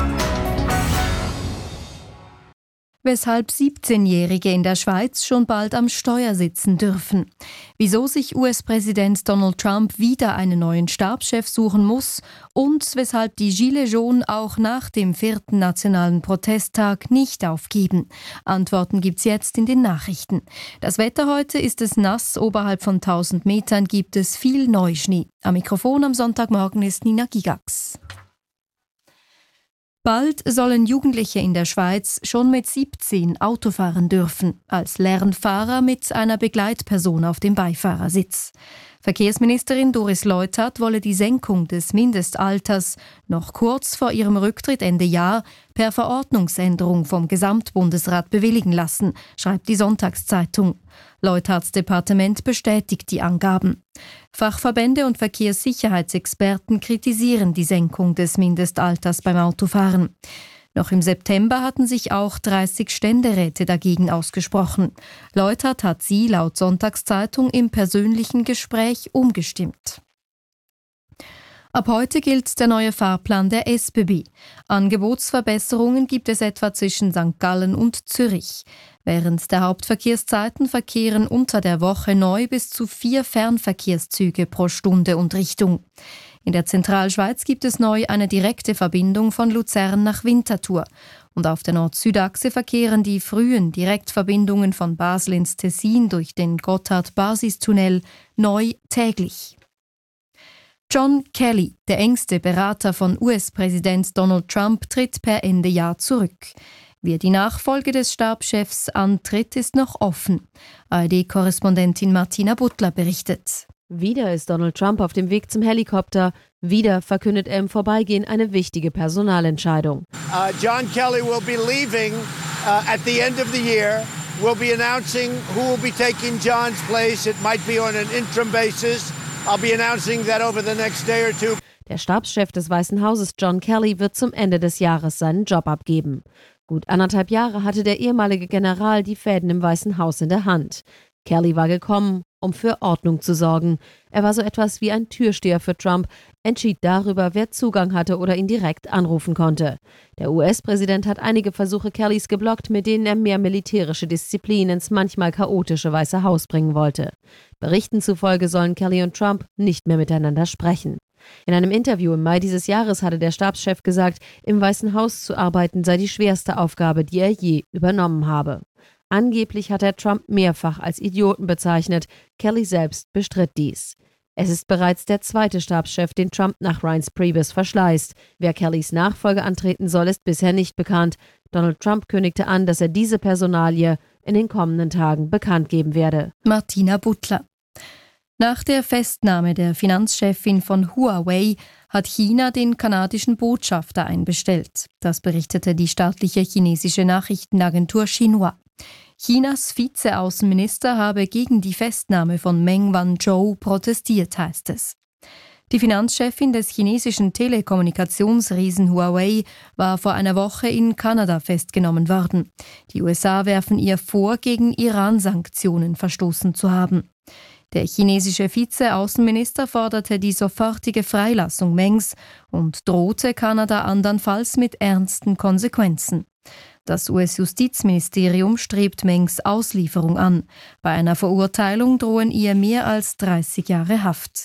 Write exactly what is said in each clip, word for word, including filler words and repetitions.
Weshalb siebzehnjährige in der Schweiz schon bald am Steuer sitzen dürfen. Wieso sich U S-Präsident Donald Trump wieder einen neuen Stabschef suchen muss und weshalb die Gilets jaunes auch nach dem vierten nationalen Protesttag nicht aufgeben. Antworten gibt's jetzt in den Nachrichten. Das Wetter heute ist es nass, oberhalb von tausend Metern gibt es viel Neuschnee. Am Mikrofon am Sonntagmorgen ist Nina Gigax. Bald sollen Jugendliche in der Schweiz schon mit siebzehn Auto fahren dürfen, als Lernfahrer mit einer Begleitperson auf dem Beifahrersitz. Verkehrsministerin Doris Leuthard wolle die Senkung des Mindestalters noch kurz vor ihrem Rücktritt Ende Jahr per Verordnungsänderung vom Gesamtbundesrat bewilligen lassen, schreibt die Sonntagszeitung. Leuthards Departement bestätigt die Angaben. Fachverbände und Verkehrssicherheitsexperten kritisieren die Senkung des Mindestalters beim Autofahren. Noch im September hatten sich auch dreißig Ständeräte dagegen ausgesprochen. Leuthard hat sie laut Sonntagszeitung im persönlichen Gespräch umgestimmt. Ab heute gilt der neue Fahrplan der S B B. Angebotsverbesserungen gibt es etwa zwischen Sankt Gallen und Zürich. Während der Hauptverkehrszeiten verkehren unter der Woche neu bis zu vier Fernverkehrszüge pro Stunde und Richtung. In der Zentralschweiz gibt es neu eine direkte Verbindung von Luzern nach Winterthur. Und auf der Nord-Süd-Achse verkehren die frühen Direktverbindungen von Basel ins Tessin durch den Gotthard-Basistunnel neu täglich. John Kelly, der engste Berater von U S-Präsident Donald Trump, tritt per Ende Jahr zurück. Wie er die Nachfolge des Stabschefs antritt, ist noch offen. A R D-Korrespondentin Martina Butler berichtet. Wieder ist Donald Trump auf dem Weg zum Helikopter. Wieder verkündet er im Vorbeigehen eine wichtige Personalentscheidung. Uh, John Kelly will be leaving uh, at the end of the year. We'll be announcing who will be taking John's place. It might be on an interim basis. I'll be announcing that over the next day or two. Der Stabschef des Weißen Hauses, John Kelly, wird zum Ende des Jahres seinen Job abgeben. Gut anderthalb Jahre hatte der ehemalige General die Fäden im Weißen Haus in der Hand. Kelly war gekommen, um für Ordnung zu sorgen. Er war so etwas wie ein Türsteher für Trump, entschied darüber, wer Zugang hatte oder ihn direkt anrufen konnte. Der U S-Präsident hat einige Versuche Kellys geblockt, mit denen er mehr militärische Disziplin ins manchmal chaotische Weiße Haus bringen wollte. Berichten zufolge sollen Kelly und Trump nicht mehr miteinander sprechen. In einem Interview im Mai dieses Jahres hatte der Stabschef gesagt, im Weißen Haus zu arbeiten sei die schwerste Aufgabe, die er je übernommen habe. Angeblich hat er Trump mehrfach als Idioten bezeichnet. Kelly selbst bestritt dies. Es ist bereits der zweite Stabschef, den Trump nach Reince Priebus verschleißt. Wer Kellys Nachfolge antreten soll, ist bisher nicht bekannt. Donald Trump kündigte an, dass er diese Personalie in den kommenden Tagen bekannt geben werde. Martina Butler. Nach der Festnahme der Finanzchefin von Huawei hat China den kanadischen Botschafter einbestellt. Das berichtete die staatliche chinesische Nachrichtenagentur Xinhua. Chinas Vizeaußenminister habe gegen die Festnahme von Meng Wanzhou protestiert, heißt es. Die Finanzchefin des chinesischen Telekommunikationsriesen Huawei war vor einer Woche in Kanada festgenommen worden. Die U S A werfen ihr vor, gegen Iran-Sanktionen verstoßen zu haben. Der chinesische Vizeaußenminister forderte die sofortige Freilassung Mengs und drohte Kanada andernfalls mit ernsten Konsequenzen. Das U S-Justizministerium strebt Mengs Auslieferung an. Bei einer Verurteilung drohen ihr mehr als dreißig Jahre Haft.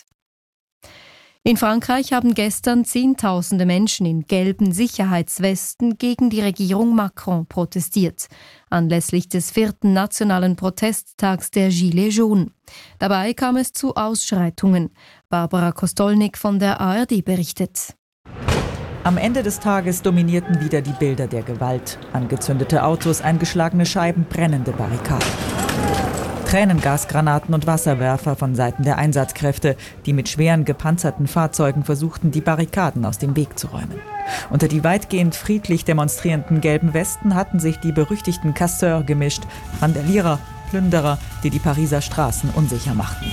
In Frankreich haben gestern Zehntausende Menschen in gelben Sicherheitswesten gegen die Regierung Macron protestiert, anlässlich des vierten nationalen Protesttags der Gilets jaunes. Dabei kam es zu Ausschreitungen. Barbara Kostolnik von der A R D berichtet. Am Ende des Tages dominierten wieder die Bilder der Gewalt. Angezündete Autos, eingeschlagene Scheiben, brennende Barrikaden. Tränengasgranaten und Wasserwerfer von Seiten der Einsatzkräfte, die mit schweren gepanzerten Fahrzeugen versuchten, die Barrikaden aus dem Weg zu räumen. Unter die weitgehend friedlich demonstrierenden gelben Westen hatten sich die berüchtigten Casseurs gemischt, Randalierer, Plünderer, die die Pariser Straßen unsicher machten.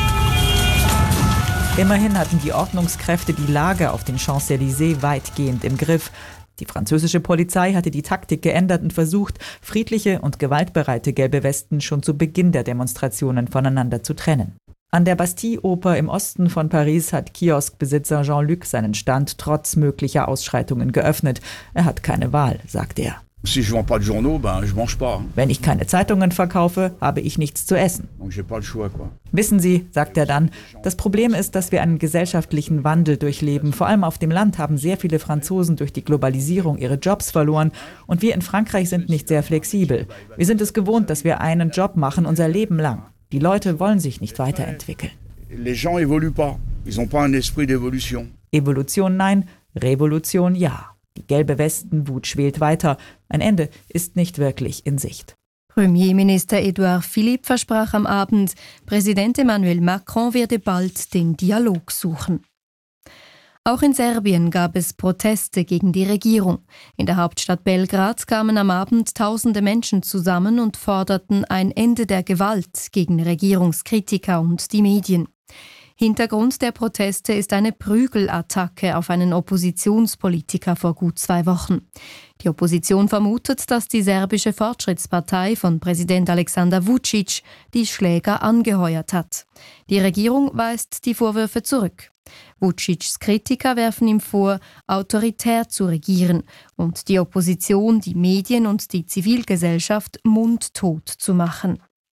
Immerhin hatten die Ordnungskräfte die Lage auf den Champs-Élysées weitgehend im Griff. Die französische Polizei hatte die Taktik geändert und versucht, friedliche und gewaltbereite gelbe Westen schon zu Beginn der Demonstrationen voneinander zu trennen. An der Bastille-Oper im Osten von Paris hat Kioskbesitzer Jean-Luc seinen Stand trotz möglicher Ausschreitungen geöffnet. Er hat keine Wahl, sagt er. Si je vends pas de journaux, ben je mange pas. Wenn ich keine Zeitungen verkaufe, habe ich nichts zu essen. Donc j'ai pas le choix, quoi. Wissen Sie, sagt er dann, das Problem ist, dass wir einen gesellschaftlichen Wandel durchleben. Vor allem auf dem Land haben sehr viele Franzosen durch die Globalisierung ihre Jobs verloren und wir in Frankreich sind nicht sehr flexibel. Wir sind es gewohnt, dass wir einen Job machen unser Leben lang. Die Leute wollen sich nicht weiterentwickeln. Les gens évoluent pas. Ils ont pas un esprit d'évolution. Evolution nein, Revolution ja. Die gelbe Westenwut schwelt weiter. Ein Ende ist nicht wirklich in Sicht. Premierminister Edouard Philippe versprach am Abend, Präsident Emmanuel Macron werde bald den Dialog suchen. Auch in Serbien gab es Proteste gegen die Regierung. In der Hauptstadt Belgrad kamen am Abend tausende Menschen zusammen und forderten ein Ende der Gewalt gegen Regierungskritiker und die Medien. Hintergrund der Proteste ist eine Prügelattacke auf einen Oppositionspolitiker vor gut zwei Wochen. Die Opposition vermutet, dass die serbische Fortschrittspartei von Präsident Aleksandar Vučić die Schläger angeheuert hat. Die Regierung weist die Vorwürfe zurück. Vučićs Kritiker werfen ihm vor, autoritär zu regieren und die Opposition, die Medien und die Zivilgesellschaft mundtot zu machen.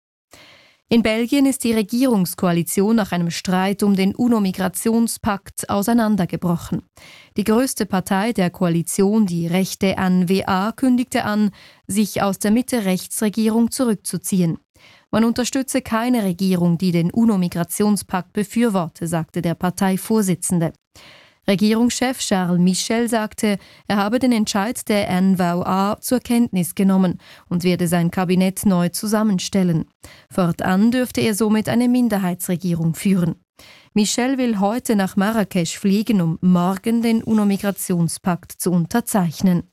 In Belgien ist die Regierungskoalition nach einem Streit um den UNO-Migrationspakt auseinandergebrochen. Die größte Partei der Koalition, die rechte N V A, kündigte an, sich aus der Mitte-Rechts-Regierung zurückzuziehen. Man unterstütze keine Regierung, die den UNO-Migrationspakt befürworte, sagte der Parteivorsitzende. Regierungschef Charles Michel sagte, er habe den Entscheid der N V A zur Kenntnis genommen und werde sein Kabinett neu zusammenstellen. Fortan dürfte er somit eine Minderheitsregierung führen. Michel will heute nach Marrakesch fliegen, um morgen den UNO-Migrationspakt zu unterzeichnen.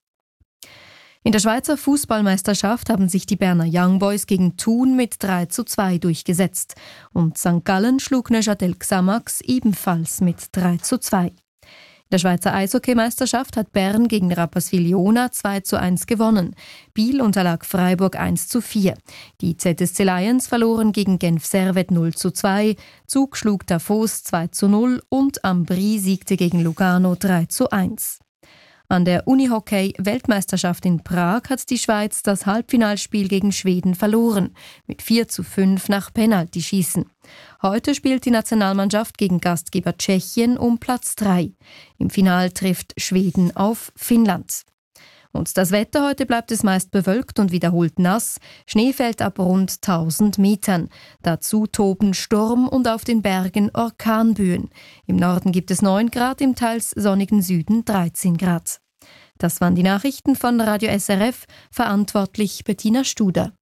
In der Schweizer Fußballmeisterschaft haben sich die Berner Young Boys gegen Thun mit drei zu zwei durchgesetzt und Sankt Gallen schlug Neuchâtel Xamax ebenfalls mit drei zu zwei. In der Schweizer Eishockeymeisterschaft hat Bern gegen Rapperswil-Jona zwei zu eins gewonnen. Biel unterlag Freiburg eins zu vier. Die Z S C Lions verloren gegen Genf Servette null zu zwei, Zug schlug Davos zwei zu null und Ambri siegte gegen Lugano drei zu eins. An der Unihockey-Weltmeisterschaft in Prag hat die Schweiz das Halbfinalspiel gegen Schweden verloren, mit vier zu fünf nach Penaltyschießen. Heute spielt die Nationalmannschaft gegen Gastgeber Tschechien um Platz drei. Im Final trifft Schweden auf Finnland. Und das Wetter: heute bleibt es meist bewölkt und wiederholt nass. Schnee fällt ab rund tausend Metern. Dazu toben Sturm und auf den Bergen Orkanböen. Im Norden gibt es neun Grad, im teils sonnigen Süden dreizehn Grad. Das waren die Nachrichten von Radio S R F, verantwortlich Bettina Studer.